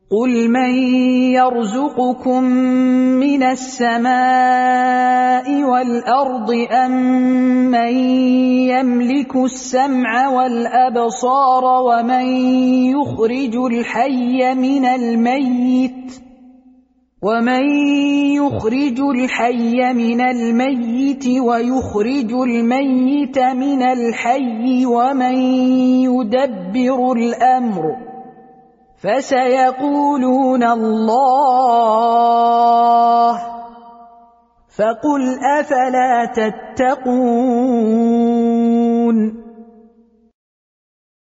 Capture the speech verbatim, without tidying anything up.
قُلْ مَن يَرْزُقُكُم مِّنَ السَّمَاءِ وَالْأَرْضِ أَمَّن يَمْلِكُ السَّمْعَ وَالْأَبْصَارَ وَمَن يُخْرِجُ الْحَيَّ مِنَ الْمَيِّتِ وَمَن يُخْرِجُ الْحَيَّ مِنَ الْمَيِّتِ وَيُخْرِجُ الْمَيِّتَ مِنَ الْحَيِّ وَمَن يُدَبِّرُ الْأَمْرَ فَسَيَقُولُونَ اللَّهُ فَقُلْ أَفَلَا تَتَّقُونَ